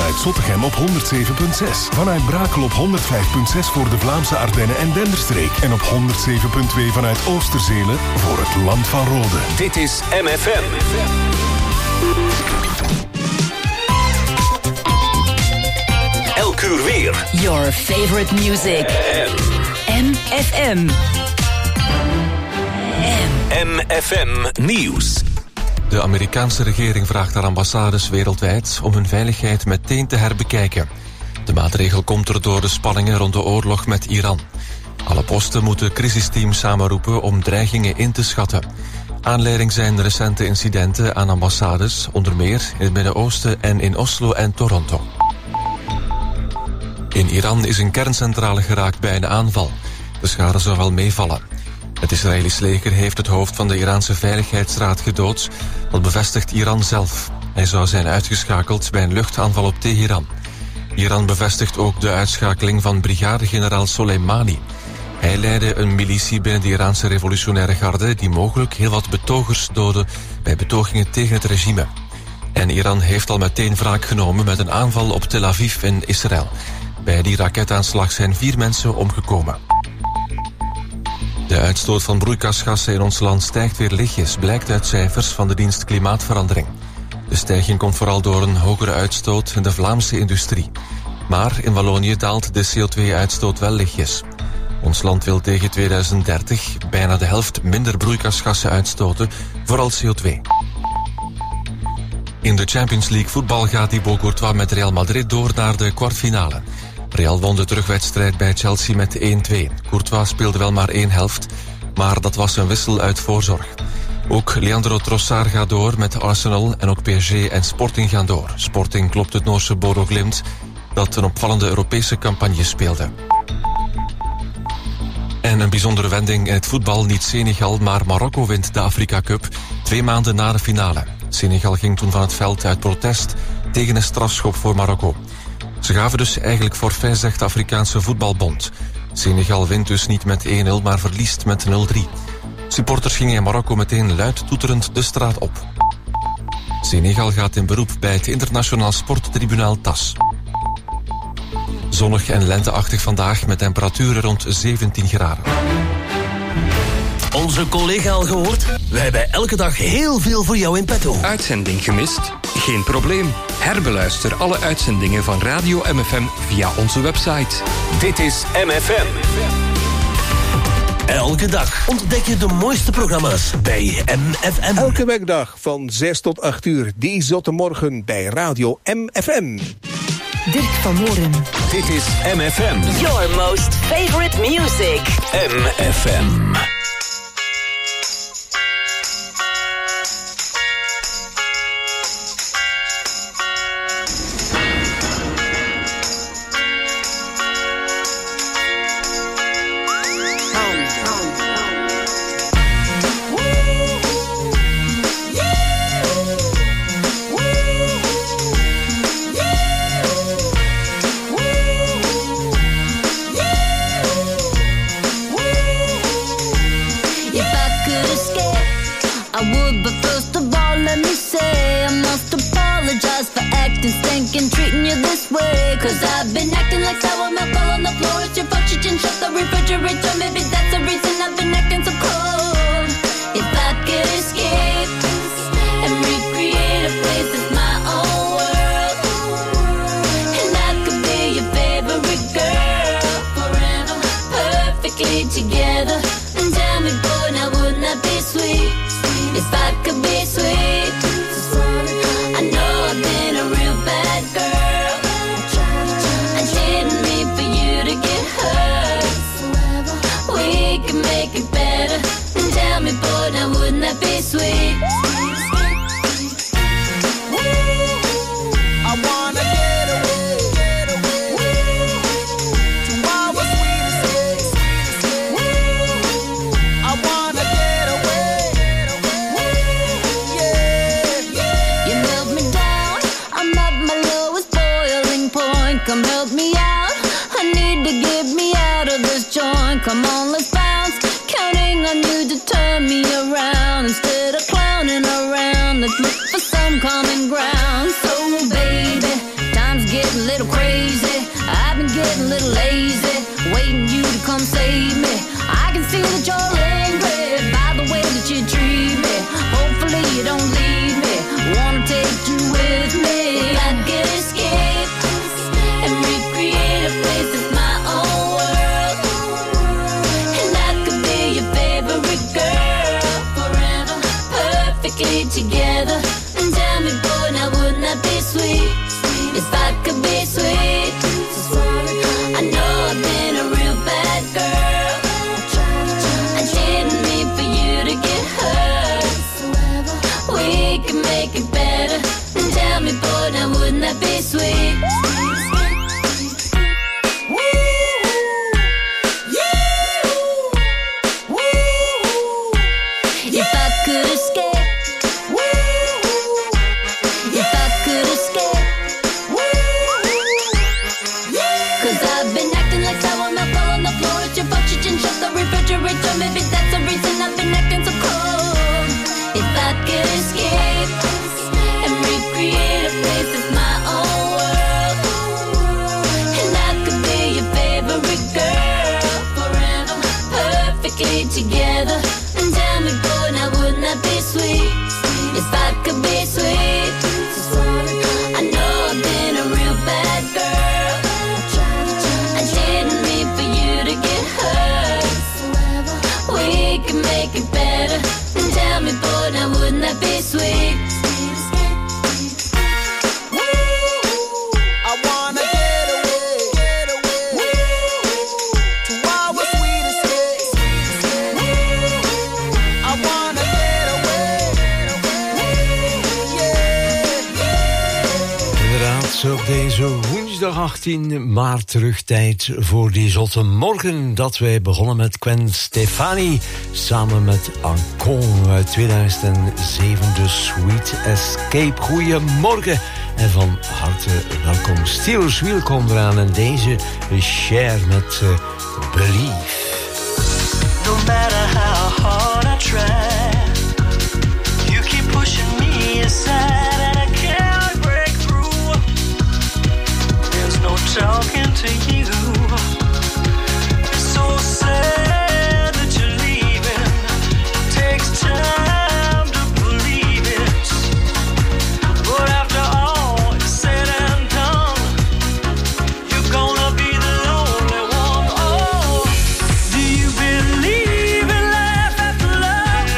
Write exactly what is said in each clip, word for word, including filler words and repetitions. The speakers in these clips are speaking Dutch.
vanuit Zottegem op honderd zeven komma zes. Vanuit Brakel op honderd vijf komma zes voor de Vlaamse Ardennen en Denderstreek. En op honderd zeven komma twee vanuit Oosterzelen voor het Land van Rode. Dit is M F M. Elk uur weer. Your favorite music. M F M. M F M Nieuws. De Amerikaanse regering vraagt haar ambassades wereldwijd om hun veiligheid meteen te herbekijken. De maatregel komt er door de spanningen rond de oorlog met Iran. Alle posten moeten crisisteams samenroepen om dreigingen in te schatten. Aanleiding zijn recente incidenten aan ambassades, onder meer in het Midden-Oosten en in Oslo en Toronto. In Iran is een kerncentrale geraakt bij een aanval. De schade zou wel meevallen. Het Israëlisch leger heeft het hoofd van de Iraanse Veiligheidsraad gedood. Dat bevestigt Iran zelf. Hij zou zijn uitgeschakeld bij een luchtaanval op Teheran. Iran bevestigt ook de uitschakeling van brigadegeneraal Soleimani. Hij leidde een militie binnen de Iraanse revolutionaire garde die mogelijk heel wat betogers doodde bij betogingen tegen het regime. En Iran heeft al meteen wraak genomen met een aanval op Tel Aviv in Israël. Bij die raketaanslag zijn vier mensen omgekomen. De uitstoot van broeikasgassen in ons land stijgt weer lichtjes, blijkt uit cijfers van de dienst Klimaatverandering. De stijging komt vooral door een hogere uitstoot in de Vlaamse industrie. Maar in Wallonië daalt de C O twee uitstoot wel lichtjes. Ons land wil tegen tweeduizend dertig bijna de helft minder broeikasgassen uitstoten, vooral C O twee. In de Champions League voetbal gaat Thibaut Courtois met Real Madrid door naar de kwartfinale. Real won de terugwedstrijd bij Chelsea met één twee. Courtois speelde wel maar één helft, maar dat was een wissel uit voorzorg. Ook Leandro Trossard gaat door met Arsenal en ook P S G en Sporting gaan door. Sporting klopt het Noorse Bodo Glimt, dat een opvallende Europese campagne speelde. En een bijzondere wending in het voetbal, niet Senegal, maar Marokko wint de Afrika Cup twee maanden na de finale. Senegal ging toen van het veld uit protest tegen een strafschop voor Marokko. Ze gaven dus eigenlijk forfait, zegt de Afrikaanse voetbalbond. Senegal wint dus niet met één nul, maar verliest met nul drie. Supporters gingen in Marokko meteen luid toeterend de straat op. Senegal gaat in beroep bij het internationaal sporttribunaal T A S. Zonnig en lenteachtig vandaag met temperaturen rond zeventien graden. Onze collega al gehoord? Wij hebben elke dag heel veel voor jou in petto. Uitzending gemist? Geen probleem. Herbeluister alle uitzendingen van Radio M F M via onze website. Dit is M F M. Elke dag ontdek je de mooiste programma's bij M F M. Elke werkdag van zes tot acht uur. Die zotte morgen bij Radio M F M. Dirk van Mooren. Dit is M F M. Your most favorite music. M F M. Cause I've been acting like sour milk all on the floor. It's your fault you didn't shut the refrigerator. Maybe that's the reason I've been acting so cold. If I could escape and recreate a place that's my own world, and I could be your favorite girl forever, perfectly together. And tell me, boy, now wouldn't that be sweet? If I could be sweet, I know I've been a real bad girl. Make it better and tell me, boy, now wouldn't that be sweet? I wanna get away, get away to our sweetest days. I wanna get away, yeah, yeah. You melt me down, I'm at my lowest boiling point. Come help me out, I need to get me out of this joint. Come on, let's on you to turn me around instead of clowning around. Let's look for some common ground. So baby, time's getting Yes, op deze woensdag achttien maart terug tijd voor die zotte morgen dat wij begonnen met Gwen Stefani samen met Ancon uit tweeduizend zeven, de Sweet Escape. Goedemorgen en van harte welkom. Steelers Wheel komt eraan en deze Cher met uh, Believe. No matter how hard I try, you keep pushing me aside and I can't break through. There's no talking to you. It's so sad that you're leaving. It takes time to believe it. But after all is said and done, you're gonna be the lonely one. Oh, do you believe in life after love?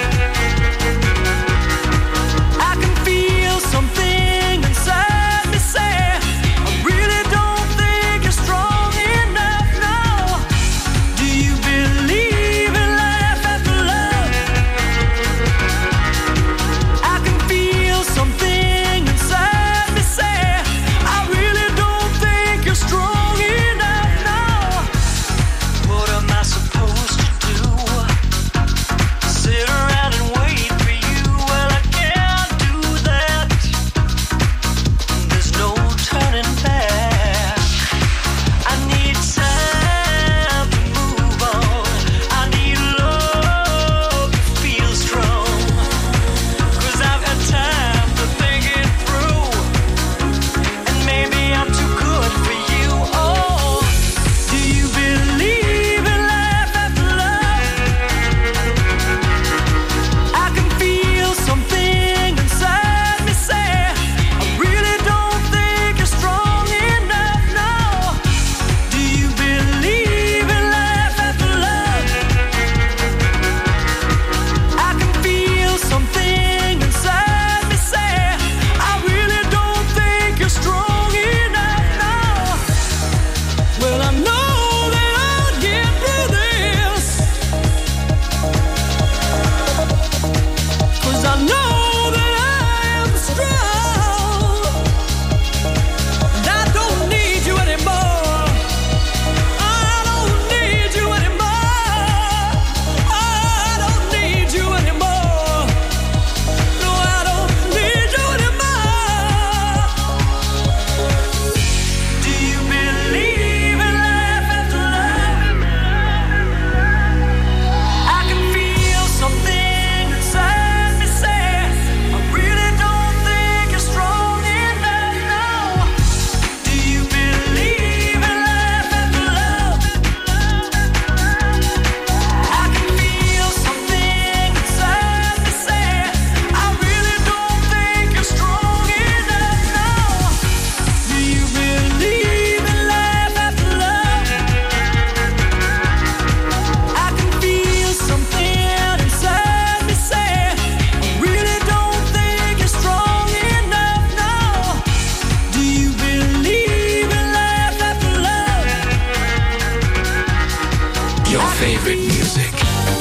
I can feel something inside me say, I really don't think you're strong enough now. Do you believe in life after love? I can feel something inside me say, I really don't think you're strong enough now. What am I supposed to do? Sit around and wait for you? Well, I can't do that. There's no turning back. I need time to move on. I need love to feel strong. Cause I've had time to think it through. And maybe I'm too good for you. Oh, do you believe in life after love? I can feel something inside me say, I really don't think you're strong enough now. Do you believe in life after love? I can feel something inside me say, I really don't think you're strong enough now. Well, I know that I'll get through this, 'cause I know that I am strong. And I don't need you anymore. I don't need you anymore. I don't need you anymore. No, I don't need you anymore. Do you believe in life after love? I can feel something inside me say, I really don't think you're strong enough now. Do you believe in life after love? I can feel something inside me say, I really don't think you're strong enough now. Do you believe in life after love? I can feel something inside me say, I really don't think you're strong enough now. Do you believe in life after love? Your favorite music.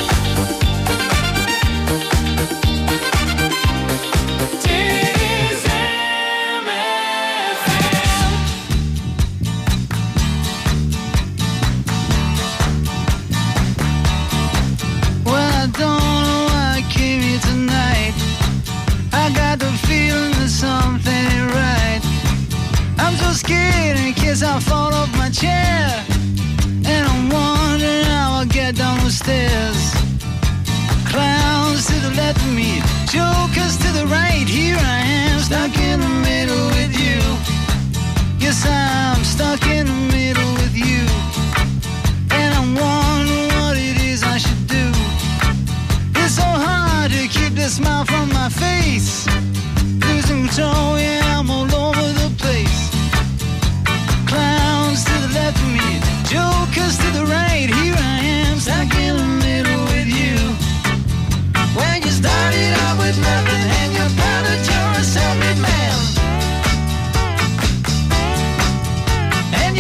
Well, I don't know why I came here tonight. I got the feeling that something ain't right. I'm so scared in case I fall off my chair. And I'm wondering how I'll get down the stairs. Clowns to the left of me, jokers to the right. Here I am, stuck in the middle with you. Yes, I'm stuck in the middle with you. And I'm wondering what it is I should do. It's so hard to keep the smile from my face. Losing control, yeah, I'm all over the place. Clowns to the left of me, jokers to the right. Here I am, stuck in the middle with you. When you started out with nothing and you found that you're a self-made man. And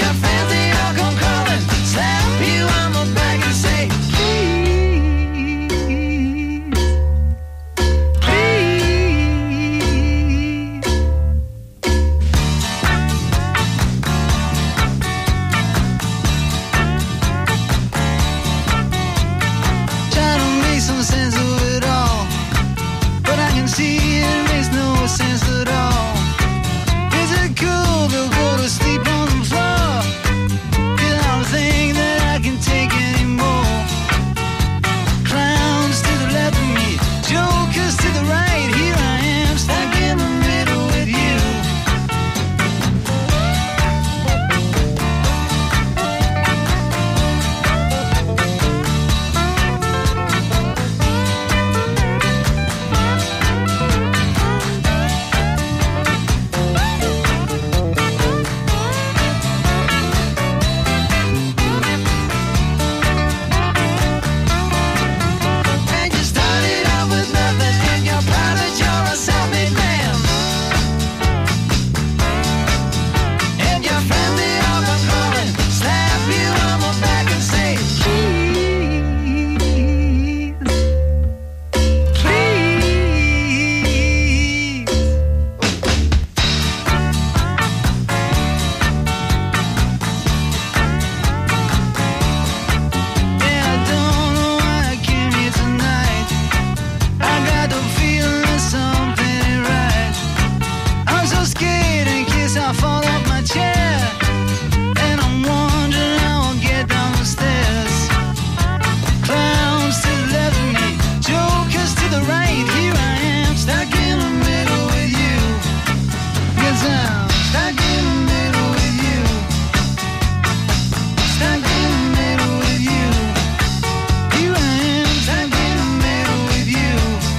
I fall off my chair, and I'm wondering how I'll get down the stairs. Clowns to the left of me, jokers to the right. Here I am, stuck in the middle with you. Yes, I'm stuck in the middle with you. Stuck in the middle with you. Here I am, stuck in the middle with you.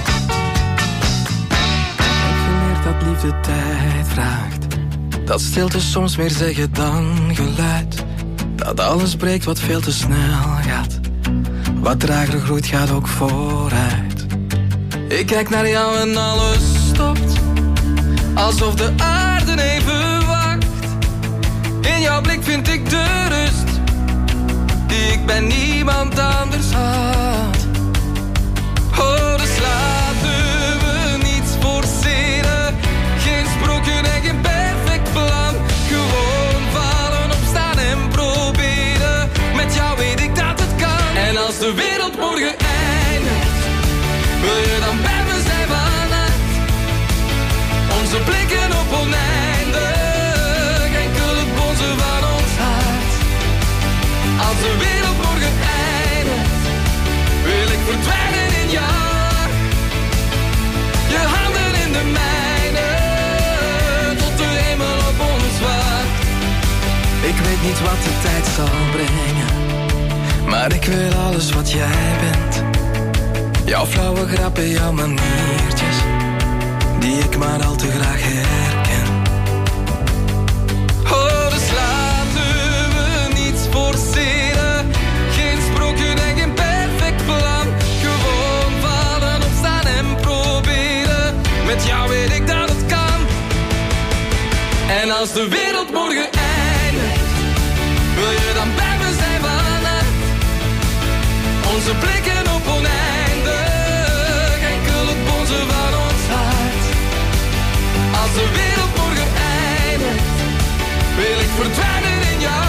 Ik heb geleerd dat liefde tijd vraagt. Dat stilte soms meer zeggen dan geluid. Dat alles breekt wat veel te snel gaat. Wat trager groeit gaat ook vooruit. Ik kijk naar jou en alles stopt. Alsof de aarde even wacht. In jouw blik vind ik de rust die ik bij niemand anders had. Oh, dus laten we niets forceren. Geen sprookje en geen perfect plan. Gewoon vallen, opstaan en proberen. Met jou weet ik dat het kan. En als de wereld morgen eindigt, wil je dan bij me zijn vannacht? Onze blikken op oneindig, enkel het bonzen van ons hart. Als de wereld morgen eindigt, wil ik verdwijnen in jou. Je handen in de mijne, tot de hemel op ons wacht. Ik weet niet wat de tijd zal brengen, maar ik wil alles wat jij bent. Jouw flauwe grappen, jouw maniertjes, die ik maar al te graag herken. Oh, dus laten we niets forceren. Geen sprookje en geen perfect plan. Gewoon vallen, opstaan en proberen. Met jou weet ik dat het kan. En als de wereld morgen eindigt, wil je dan bij me zijn vannacht? Onze blikken op oneindig, enkel het bonzen van ons hart. Als de wereld morgen eindigt, wil ik verdwijnen in jou.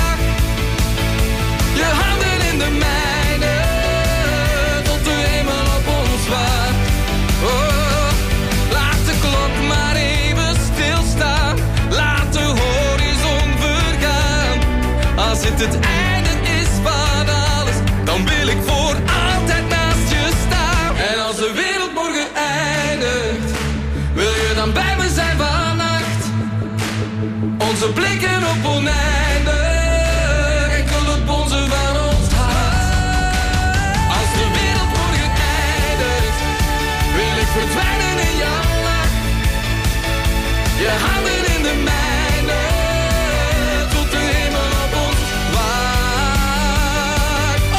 Je handen in de mijne, tot de hemel op ons wacht. Oh, laat de klok maar even stilstaan. Laat de horizon vergaan. Als het het einde is van alles, dan wil ik voor altijd naast je staan. En als de wereld morgen eindigt, wil je dan bij me zijn vannacht? Onze blikken op oneindig, enkel het bonzen van ons hart. Als de wereld morgen eindigt, wil ik verdwijnen in jouw nacht. Je handen in de mijne, tot de hemel op ons wacht. Oh,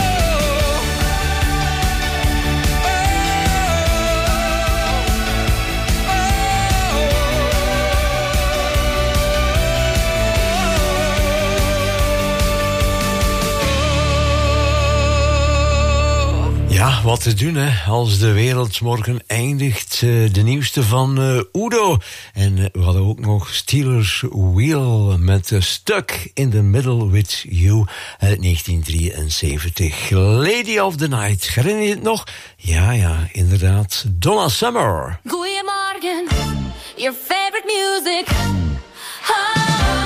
Ja, wat te doen hè, als de wereld morgen eindigt. Uh, de nieuwste van uh, Udo. En uh, we hadden ook nog Steelers Wheel met uh, Stuck in the Middle with You uit negentien drieënzeventig. Lady of the Night, herinner je het nog? Ja, ja, inderdaad. Donna Summer. Goeiemorgen, your favorite music. Oh.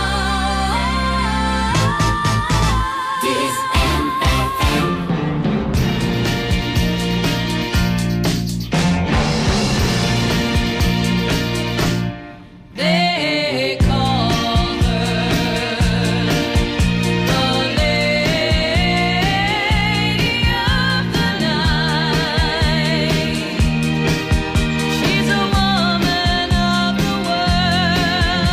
They call her the Lady of the Night. She's a woman of the world.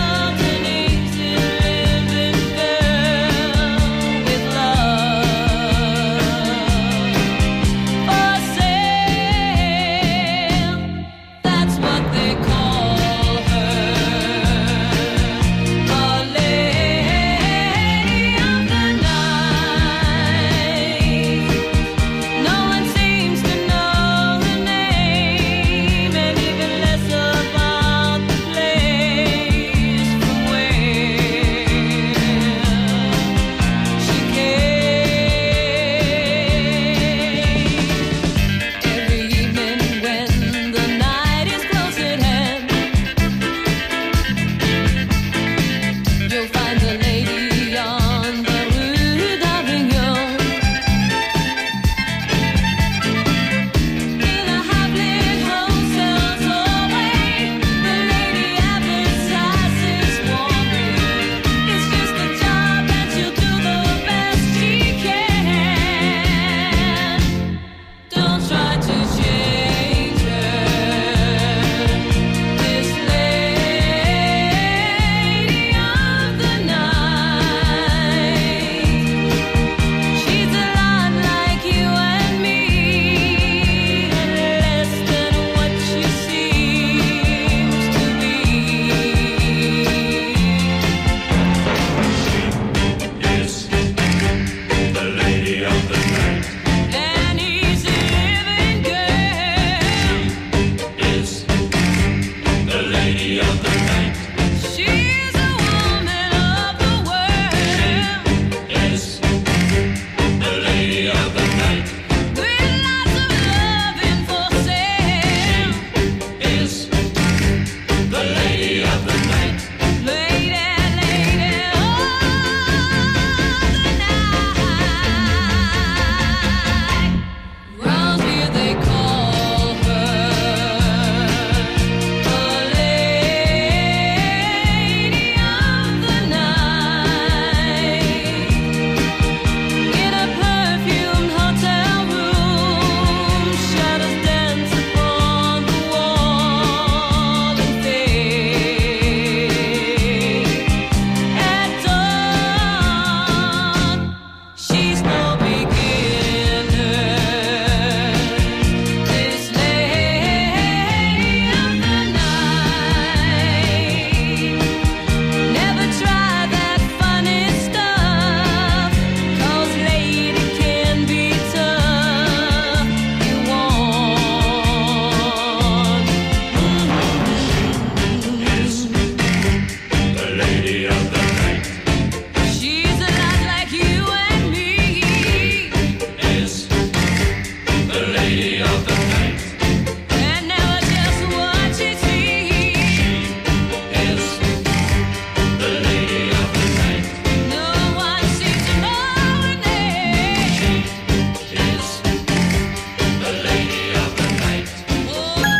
lady of the night. She's a lot like you and me. Is the lady of the night. And never just what she sees. She is the lady of the night. No one seems to know her name. She is the lady of the night. Oh, the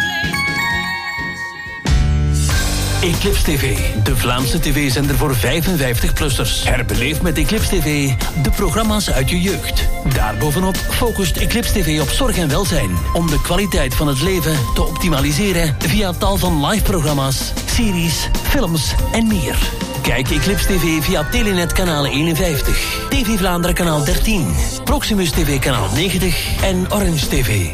Eclipse T V, de Vlaamse tv-zender voor vijfenvijftig-plussers. Herbeleef met Eclipse T V de programma's uit je jeugd. Daarbovenop focust Eclipse T V op zorg en welzijn, om de kwaliteit van het leven te optimaliseren via tal van live-programma's, series, films en meer. Kijk Eclipse T V via Telenet kanaal eenenvijftig, T V Vlaanderen kanaal dertien, Proximus T V kanaal negentig en Orange T V.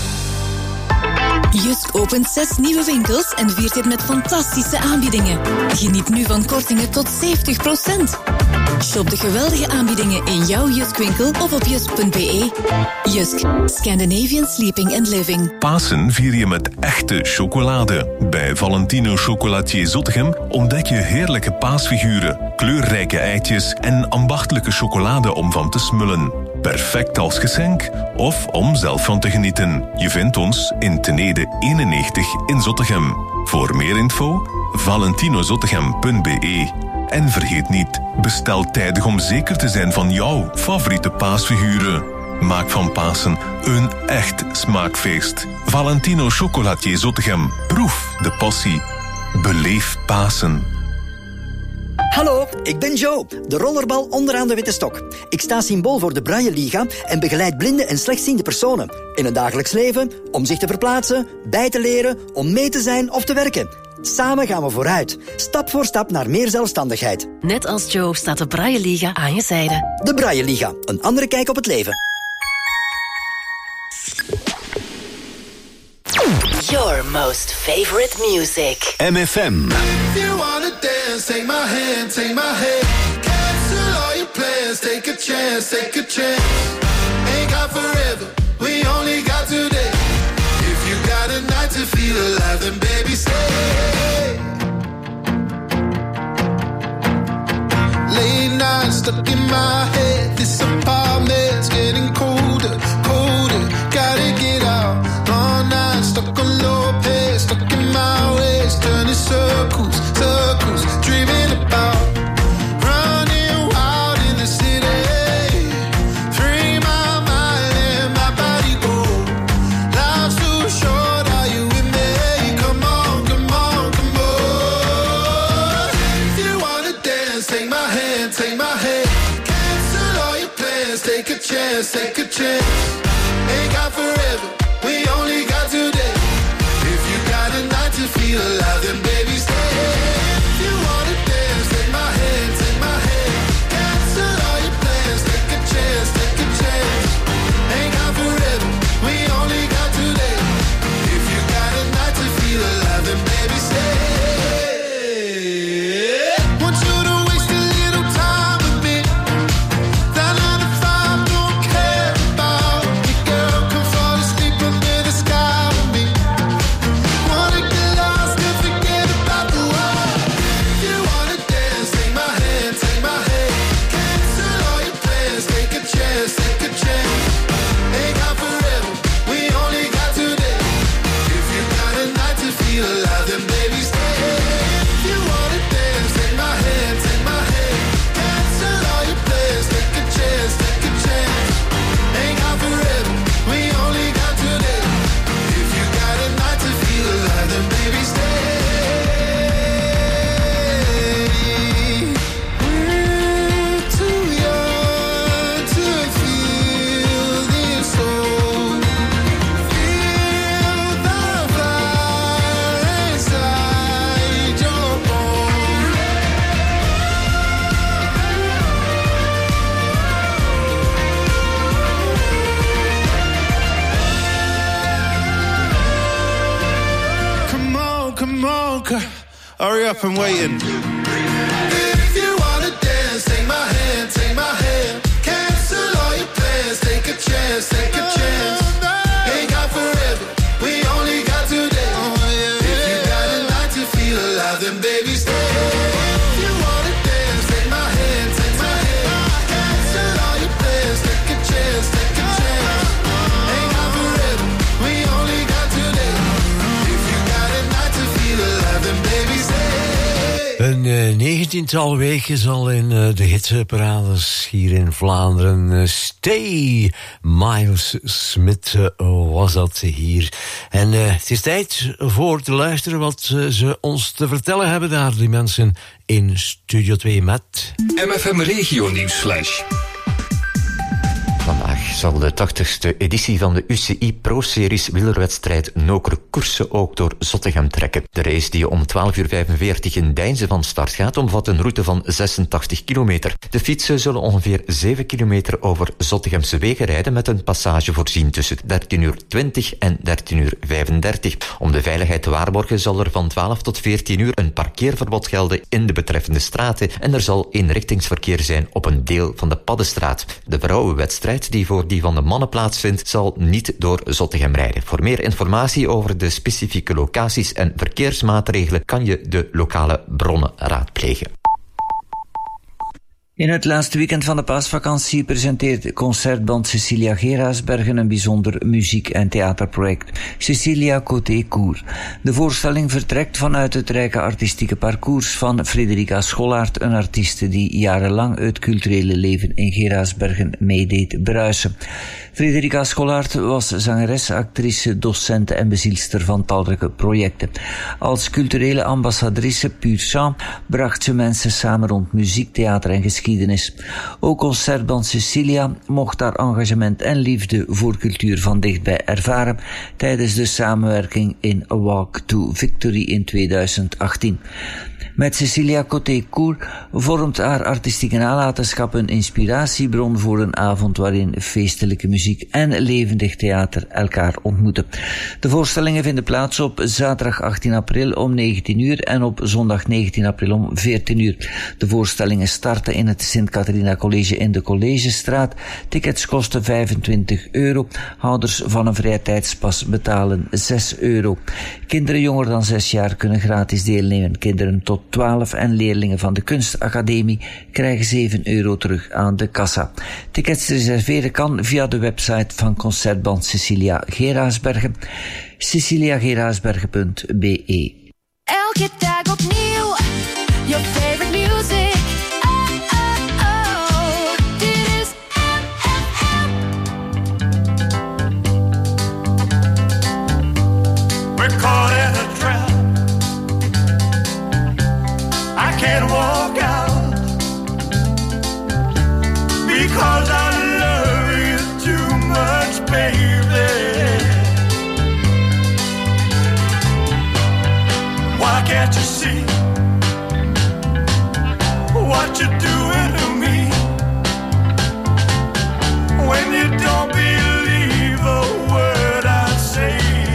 Jusk opent zes nieuwe winkels en viert dit met fantastische aanbiedingen. Geniet nu van kortingen tot zeventig procent. Shop de geweldige aanbiedingen in jouw Jusk-winkel of op jusk punt b e. Jusk, Scandinavian Sleeping and Living. Pasen vier je met echte chocolade. Bij Valentino Chocolatier Zottegem ontdek je heerlijke paasfiguren, kleurrijke eitjes en ambachtelijke chocolade om van te smullen. Perfect als geschenk of om zelf van te genieten. Je vindt ons in Tenede eenennegentig in Zottegem. Voor meer info, valentinozottegem punt b e. En vergeet niet, bestel tijdig om zeker te zijn van jouw favoriete paasfiguren. Maak van Pasen een echt smaakfeest. Valentino Chocolatier Zottegem. Proef de passie. Beleef Pasen. Hallo, ik ben Joe, de rollerbal onderaan de witte stok. Ik sta symbool voor de Braille Liga en begeleid blinde en slechtziende personen in het dagelijks leven, om zich te verplaatsen, bij te leren, om mee te zijn of te werken. Samen gaan we vooruit, stap voor stap naar meer zelfstandigheid. Net als Joe staat de Braille Liga aan je zijde. De Braille Liga, een andere kijk op het leven. Your most favorite music. M F M. If you wanna dance, take my hand, take my hand. Cancel all your plans, take a chance, take a chance. Ain't got forever, we only got today. If you got a night to feel alive, then baby stay. Late night stuck in my head, this apartment's getting colder, colder. Gotta get out, long night stuck on low pace, stuck in my ways, turning circles, circles, dreaming about running wild in the city. Free my mind and my body go. Life's too short, are you with me? Come on, come on, come on. If you wanna dance, take my hand, take my hand. Cancel all your plans, take a chance, take a chance. Ain't got forever, we only got today. If you got a night to feel alive, then baby stay. If you wanna dance, take my hand, take my hand. Cancel all your plans, take a chance, take a chance. Ain't got forever, we only got today. If you got a night to feel alive, then baby stay. Want you to waste a little time with me. That nine to five don't care about me, girl. Come fall asleep under the sky with me. Wanna get lost and forget about the world. If you wanna dance, take my hand, take my hand. Cancel all your plans, take a chance, take a chance. Ain't got forever, we only got today. If you got a night to feel alive, then baby stay. If you wanna dance, take my hand, take my hand. Cancel all your plans, take a chance, take a chance. Ain't got forever, we only got today. If you got a night to feel alive, then baby stay. We're too young to feel this soul. Feel the fire inside your bones. Come on, come on, c- hurry up and waiting. If you wanna dance, take my hand, take my hand. Cancel all your plans, take a chance, take a chance. Ain't got forever, we only got today. If you got a night to feel alive, then baby stay. If you wanna uh, negentiental weken zal in uh, de hitparades hier in Vlaanderen uh, Stay. Miles Smith uh, was dat hier. En uh, het is tijd voor te luisteren wat uh, ze ons te vertellen hebben daar, die mensen in Studio twee met... M F M Regio Nieuwsflash. Vandaag zal de tachtigste editie van de U C I Pro-series wielerwedstrijd Nokere Koersen ook door Zottegem trekken. De race die om twaalf uur vijfenveertig in Deinze van start gaat, omvat een route van zesentachtig kilometer. De fietsen zullen ongeveer zeven kilometer over Zottegemse wegen rijden met een passage voorzien tussen dertien uur twintig en dertien uur vijfendertig. Om de veiligheid te waarborgen zal er van twaalf tot veertien uur een parkeerverbod gelden in de betreffende straten en er zal eenrichtingsverkeer zijn op een deel van de Paddenstraat. De vrouwenwedstrijd die voor die van de mannen plaatsvindt, zal niet door Zottegem rijden. Voor meer informatie over de specifieke locaties en verkeersmaatregelen kan je de lokale bronnen raadplegen. In het laatste weekend van de paasvakantie presenteert Concertband Cecilia Geraasbergen een bijzonder muziek- en theaterproject, Cecilia Côté Court. De voorstelling vertrekt vanuit het rijke artistieke parcours van Frederica Schollaert, een artieste die jarenlang het culturele leven in Geraasbergen meedeed bruisen. Frederica Schollaert was zangeres, actrice, docente en bezielster van talrijke projecten. Als culturele ambassadrice pur sang bracht ze mensen samen rond muziek, theater en geschiedenis. Ook Concertband Cecilia mocht haar engagement en liefde voor cultuur van dichtbij ervaren tijdens de samenwerking in A Walk to Victory in tweeduizend achttien. Met Cecilia Côté Court vormt haar artistieke nalatenschap een inspiratiebron voor een avond waarin feestelijke muziek en levendig theater elkaar ontmoeten. De voorstellingen vinden plaats op zaterdag achttien april om negentien uur en op zondag negentien april om veertien uur. De voorstellingen starten in het Sint-Catharina College in de Collegestraat. Tickets kosten vijfentwintig euro. Houders van een vrije tijdspas betalen zes euro. Kinderen jonger dan zes jaar kunnen gratis deelnemen. Kinderen tot twaalf en leerlingen van de Kunstacademie krijgen zeven euro terug aan de kassa. Tickets reserveren kan via de website van Concertband Cecilia Geraasbergen, cecilia geraasbergen punt b e. Elke dag opnieuw, your favorite music. Oh, oh, oh, dit is M F M. We're caught in a trap. I can't walk out because I love you too much, baby. Why can't you see what you're doing to me when you don't believe a word I say?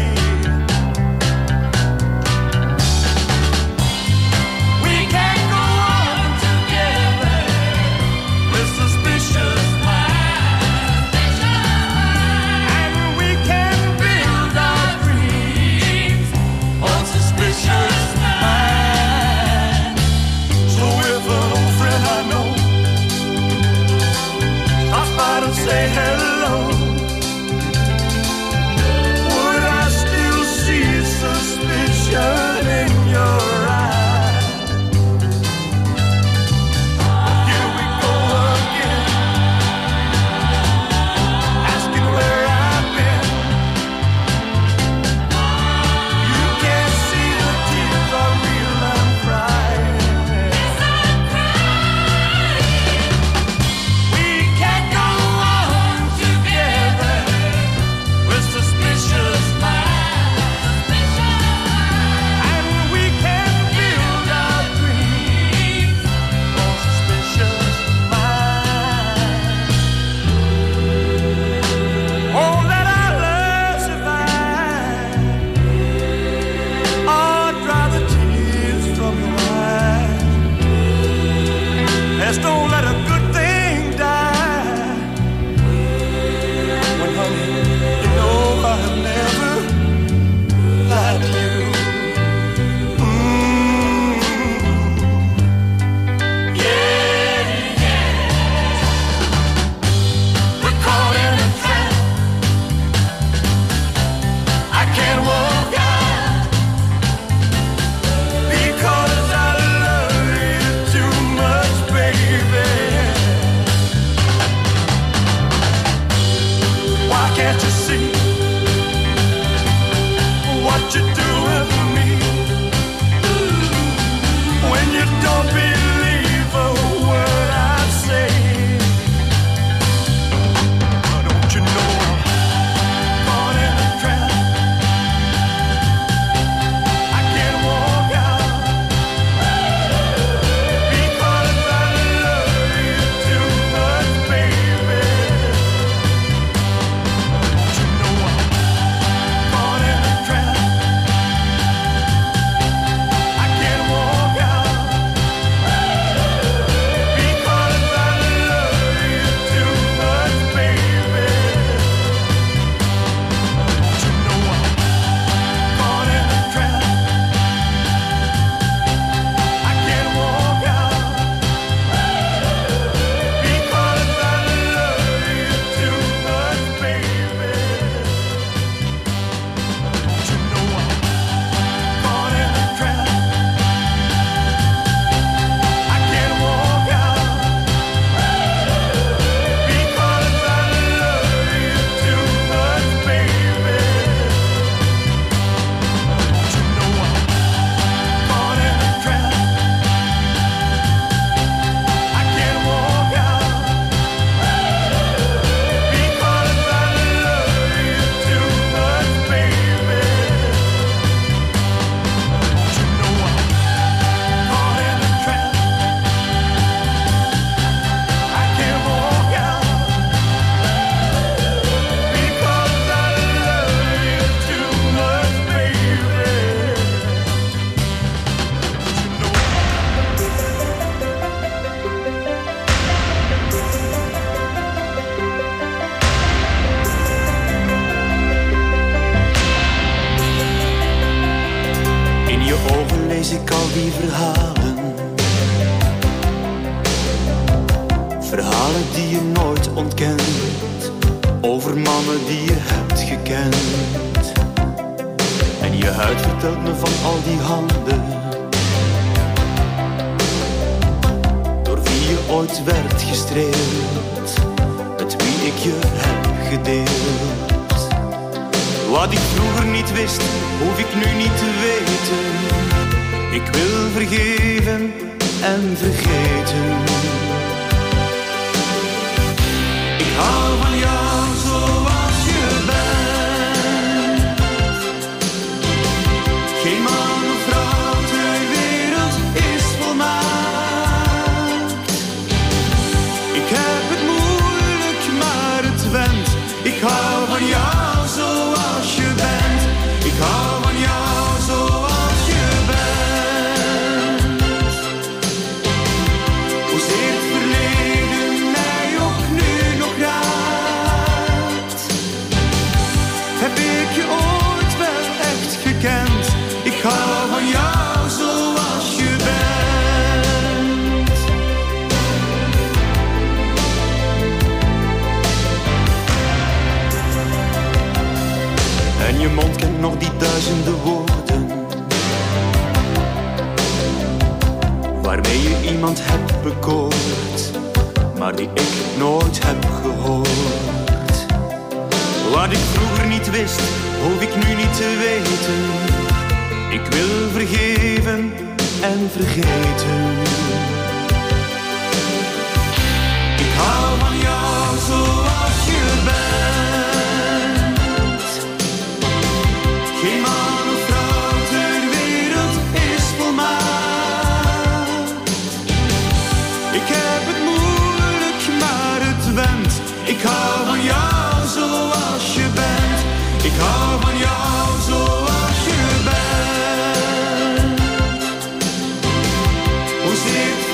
We can't go on together with suspicious minds, and we can build our dreams on suspicious minds. So if an old friend I know die verhalen. Verhalen die je nooit ontkent. Over mannen die je hebt gekend. En je huid vertelt me van al die handen. Door wie je ooit werd gestreeld. Met wie ik je heb gedeeld. Wat ik vroeger niet wist, hoef ik nu niet te weten. Ik wil vergeven en vergeten. Ik hou van jou zoals je bent. Geen man of vrouw ter wereld is volmaakt. Ik heb het moeilijk, maar het went. Ik hou van jou zoals je bent. Ik hou van jou zoals je bent. Hoezeer het verleden mij ook nu nog raakt. Heb ik je ooit wel echt gekend? Ik hou van jou zoals je bent. En je mond kent nog die duizenden woorden waarmee je iemand hebt bekoord, maar die ik nooit heb gehoord. Wat ik vroeger niet wist, hoef ik nu niet te weten. Ik wil vergeven en vergeten. Ik hou van jou zoals je bent. Geen man of vrouw ter wereld is volmaakt. Ik heb het moeilijk, maar het went. Ik hou van jou zoals je bent. Ik hou van jou zoals je bent. Hoezeer het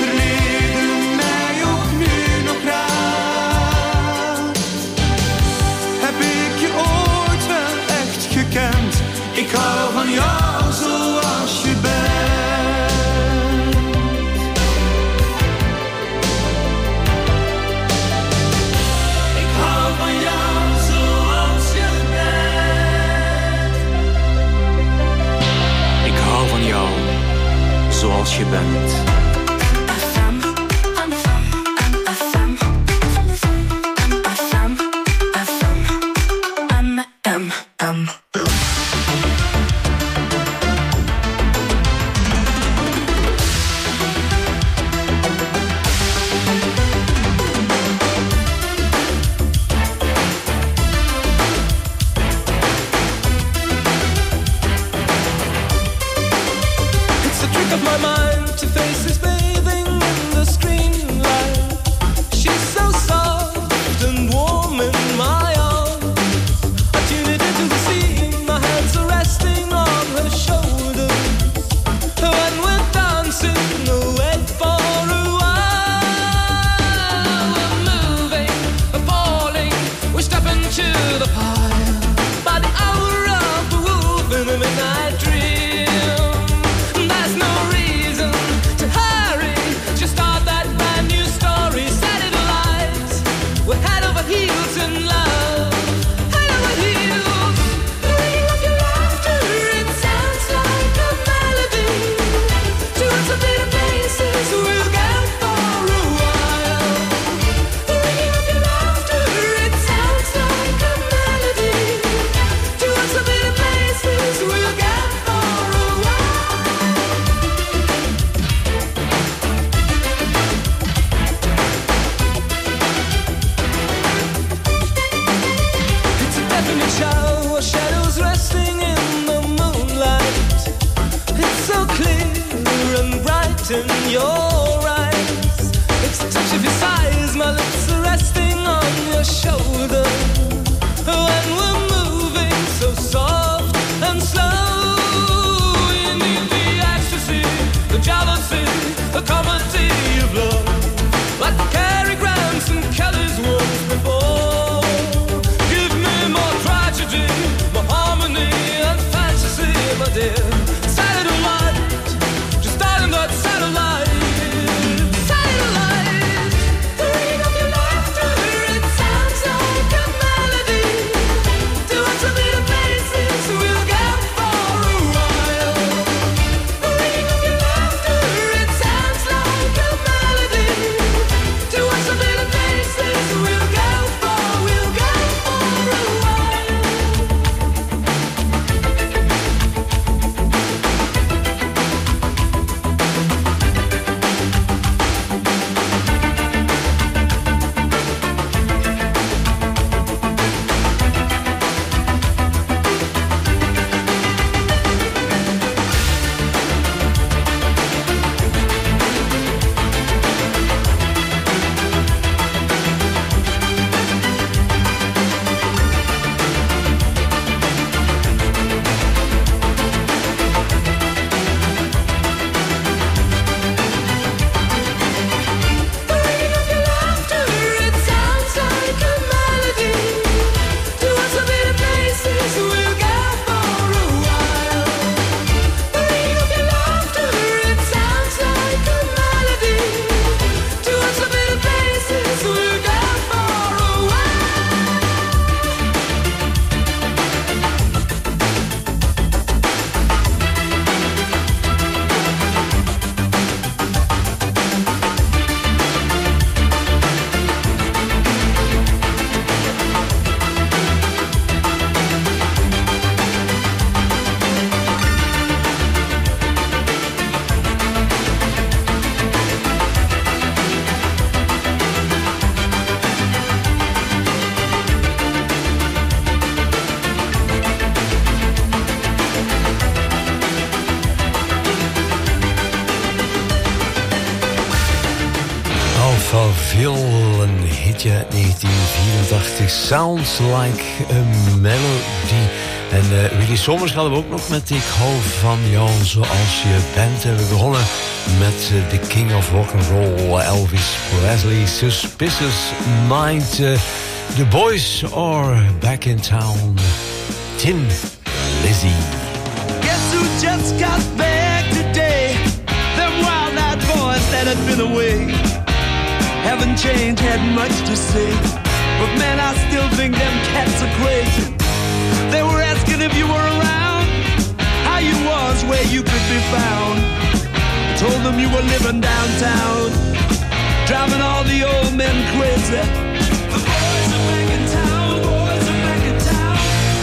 van veel een hitje uit negentien vierentachtig. Sounds Like a Melody. En uh, Willy Sommers hadden we ook nog met Ik hou van jou zoals je bent. En we begonnen met uh, The King of Rock'n'Roll, Elvis Presley, Suspicious Mind. Uh, the Boys Are Back in Town, Tin Lizzy. Guess who just got back today? Them wild-eyed boys that had been away haven't changed, had much to say, but man, I still think them cats are crazy. They were asking if you were around, how you was, where you could be found. I told them you were living downtown, driving all the old men crazy. The boys are back in town, boys are back in town.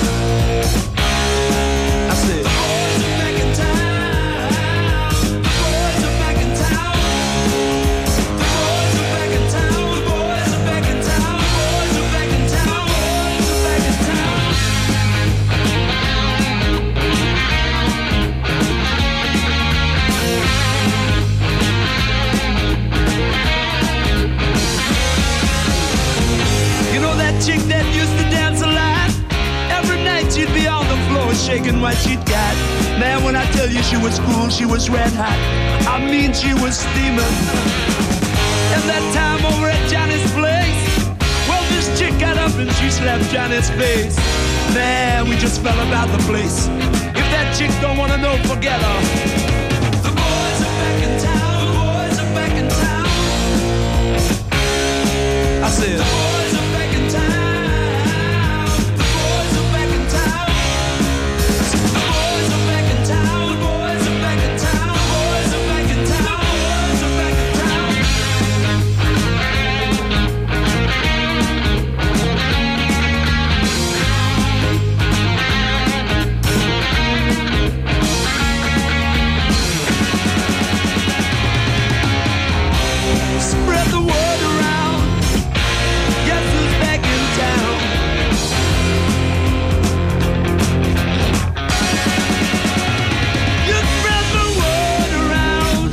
I said, the boys are back in town, the boys are back in town. The boys are back in town, the boys are back in town, the boys are back in town, boys are back in town. You know that chick that used to dance a lot? Every night she'd be on the floor shaking what she'd got. Man, when I tell you she was cool, she was red hot. I mean, she was steaming. And that time over at Johnny's place, well, this chick got up and she slapped Johnny's face. Man, we just fell about the place. If that chick don't wanna know, forget her. The boys are back in town, the boys are back in town. I said, the boys are back in town, the boys are back in town. The boys are back in town, the boys are back in town, the boys are back in town, the boys are back in town. Spread the word around. Guess who's back in town? You spread the word around.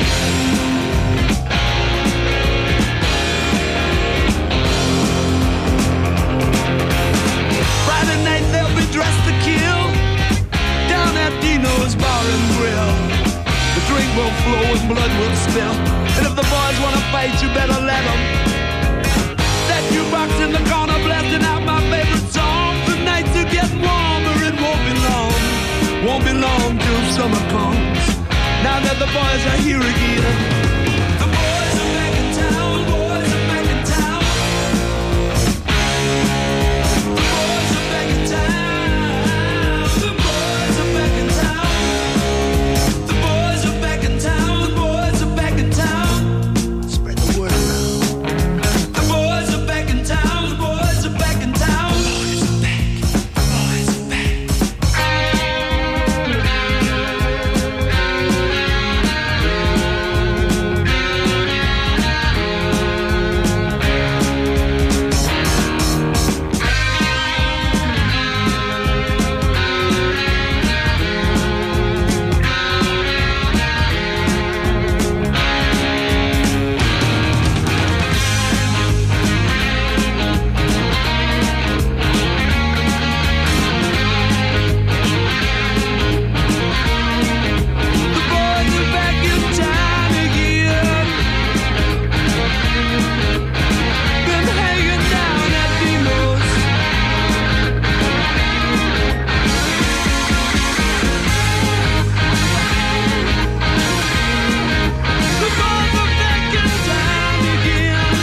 Friday night they'll be dressed to kill down at Dino's Bar and Grill. The drink will flow and blood will spill. And if the boys wanna fight, you better let them. That jukebox in the corner blasting out my favorite song. The nights are getting warmer, it won't be long. Won't be long till summer comes. Now that the boys are here again. The boys are back in town, the boys are back in town. The boys are back in town. The boys are back in town. The boys are back in town. The boys are back in town. Spread the word around. The boys are back in town. The boys are back in town. The boys are back. The boys are back. The boys are back in town again. Been hanging down at Dino's. The boys are back in town again.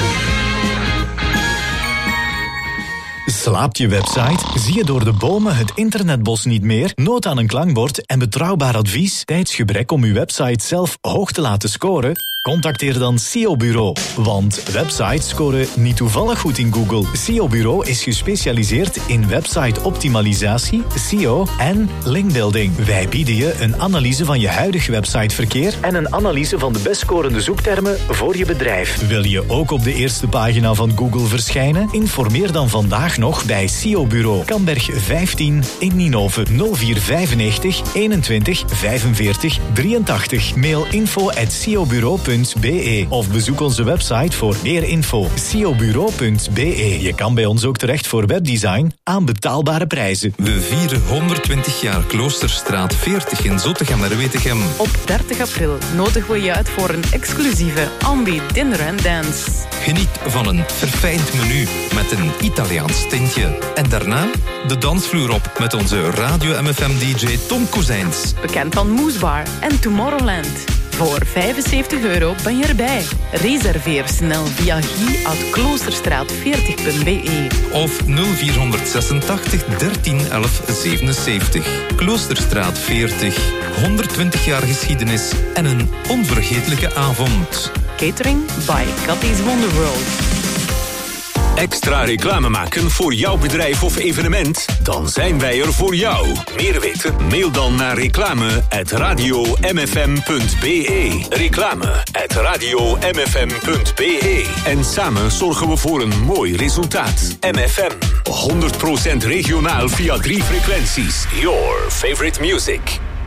Slaapt je website? Zie je door de bomen het internetbos niet meer? Nood aan een klankbord en betrouwbaar advies? Tijdsgebrek om uw website zelf hoog te laten scoren? Contacteer dan S E O Bureau. Want websites scoren niet toevallig goed in Google. S E O Bureau is gespecialiseerd in website-optimalisatie, S E O en linkbuilding. Wij bieden je een analyse van je huidige websiteverkeer en een analyse van de best scorende zoektermen voor je bedrijf. Wil je ook op de eerste pagina van Google verschijnen? Informeer dan vandaag nog bij S E O Bureau. Kamberg vijftien in Ninove nul vier vijfennegentig eenentwintig vijfenveertig drieëntachtig. Mail info at seobureau punt punt b e of bezoek onze website voor meer info. ciobureau punt b e. Je kan bij ons ook terecht voor webdesign aan betaalbare prijzen. We vieren honderdtwintig jaar Kloosterstraat veertig in Zottegem en Wetegem. Op dertig april nodigen we je uit voor een exclusieve Ambi Dinner and Dance. Geniet van een verfijnd menu met een Italiaans tintje. En daarna de dansvloer op met onze Radio M F M D J Tom Kozijns. Bekend van Moesbar en Tomorrowland. Voor vijfenzeventig euro ben je erbij. Reserveer snel via guy at kloosterstraat veertig punt b e. Of nul vierhonderdzesentachtig dertien elf zevenenzeventig. Kloosterstraat veertig. honderdtwintig jaar geschiedenis en een onvergetelijke avond. Catering by Cathy's Wonderworld. Extra reclame maken voor jouw bedrijf of evenement? Dan zijn wij er voor jou. Meer weten? Mail dan naar reclame at radio m f m punt b e. Reclame at radio m f m punt b e. En samen zorgen we voor een mooi resultaat. M F M, honderd procent regionaal via drie frequenties. Your favorite music.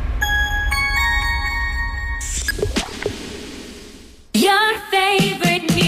Your favorite music.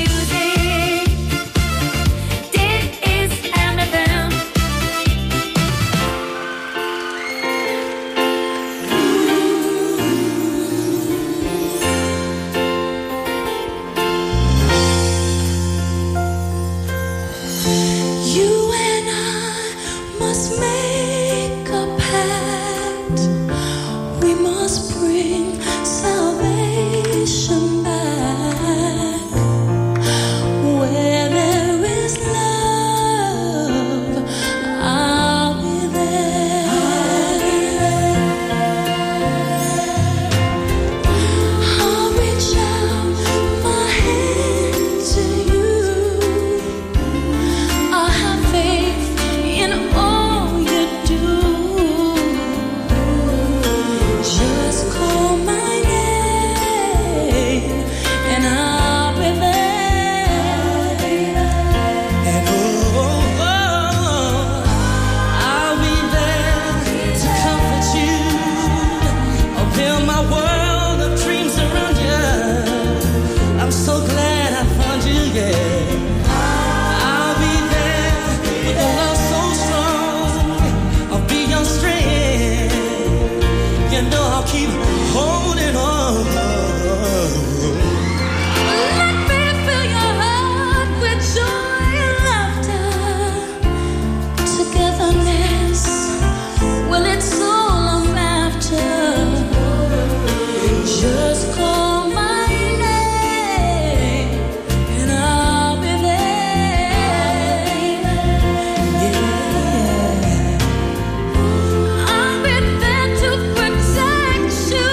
I'll be there to protect you.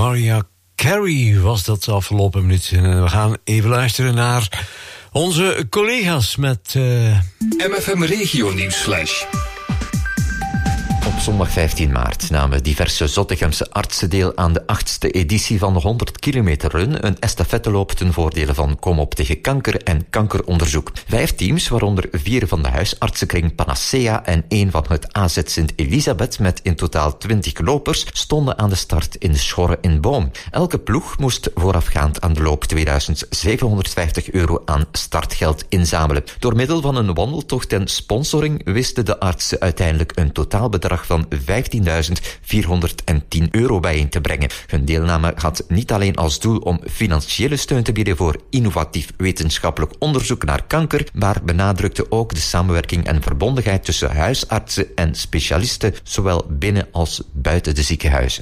Mariah Carey was dat afgelopen minuut. En we gaan even luisteren naar onze collega's met... Uh... M F M Regio Nieuwsflash. Op zondag vijftien maart namen diverse Zottegemse artsen deel aan de achtste editie van de honderd kilometer run, een estafetteloop ten voordele van Kom op tegen kanker en kankeronderzoek. Vijf teams, waaronder vier van de huisartsenkring Panacea en één van het A Z Sint-Elisabeth met in totaal twintig lopers, stonden aan de start in de Schorre in Boom. Elke ploeg moest voorafgaand aan de loop tweeduizend zevenhonderdvijftig euro aan startgeld inzamelen. Door middel van een wandeltocht en sponsoring wisten de artsen uiteindelijk een totaalbedrag van vijftienduizend vierhonderdtien euro bijeen te brengen. Hun deelname had niet alleen als doel om financiële steun te bieden voor innovatief wetenschappelijk onderzoek naar kanker, maar benadrukte ook de samenwerking en verbondenheid tussen huisartsen en specialisten, zowel binnen als buiten de ziekenhuizen.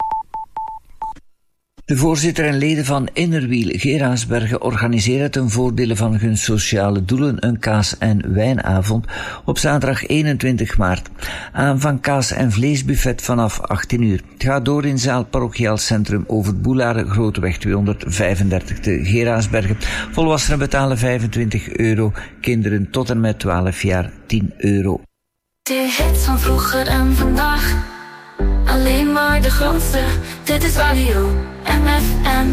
De voorzitter en leden van Innerwiel Geraasbergen organiseren ten voordele van hun sociale doelen een kaas- en wijnavond op zaterdag eenentwintig maart. Aanvang kaas- en vleesbuffet vanaf achttien uur. Het gaat door in zaal Parochiaal Centrum over Boelare, Groteweg tweehonderdvijfendertig te Geraasbergen. Volwassenen betalen vijfentwintig euro, kinderen tot en met twaalf jaar tien euro. De hits van vroeger en vandaag, alleen maar de grootste. Dit is Radio M F M.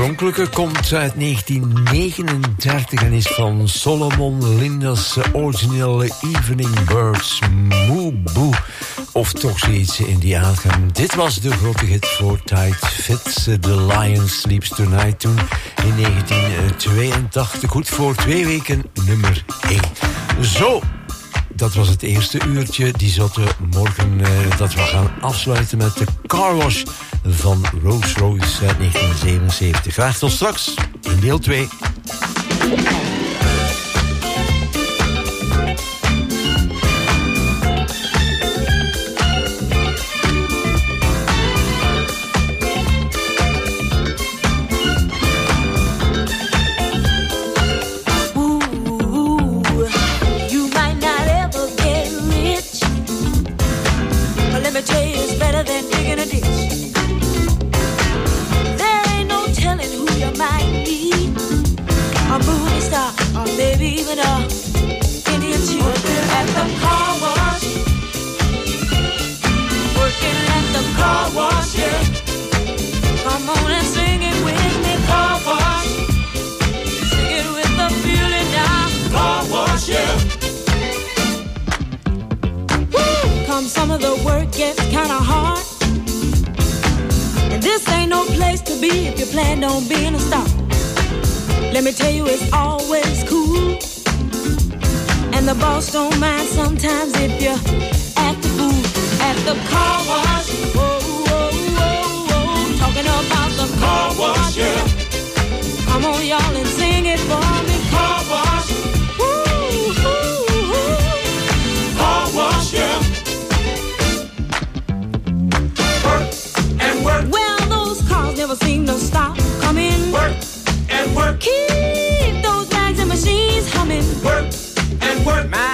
oorspronkelijke komt uit negentien negenendertig en is van Solomon Linda's originele Evening Birds, Moo Boo. Of toch zoiets in die aangang. Dit was de grote hit voor Tight Fits, The Lion Sleeps Tonight, toen in negentien tweeëntachtig. Goed voor twee weken nummer één. Zo, dat was het eerste uurtje. Die zotte morgen eh, dat we gaan afsluiten met de Car Wash van Rose Rose uit negentien zevenenzeventig. Graag tot straks in deel twee. Some of the work gets kinda hard, and this ain't no place to be if you plan on being a star. Let me tell you, it's always cool, and the boss don't mind sometimes if you act the fool at the car wash. Whoa, whoa, whoa, whoa, talking about the car wash, yeah. Come on, y'all, and sing it for me. Car wash. Woo, woo, woo. Car wash, yeah. Well, those cars never seem to stop coming. Work and work. Keep those bags and machines humming. Work and work. My